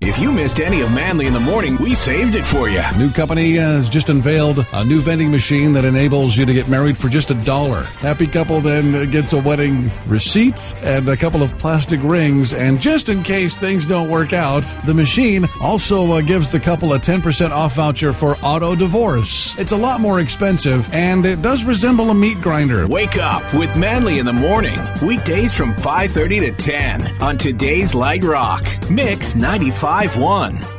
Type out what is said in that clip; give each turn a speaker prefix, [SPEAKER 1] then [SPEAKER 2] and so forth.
[SPEAKER 1] If you missed any of Manly in the Morning, we saved it for you.
[SPEAKER 2] New company has just unveiled a new vending machine that enables you to get married for just $1. Happy couple then gets a wedding receipt and a couple of plastic rings. And just in case things don't work out, the machine also gives the couple a 10% off voucher for auto divorce. It's a lot more expensive, and it does resemble a meat grinder.
[SPEAKER 1] Wake up with Manly in the Morning. Weekdays from 5:30 to 10 on Today's Light Rock. Mix 95.1.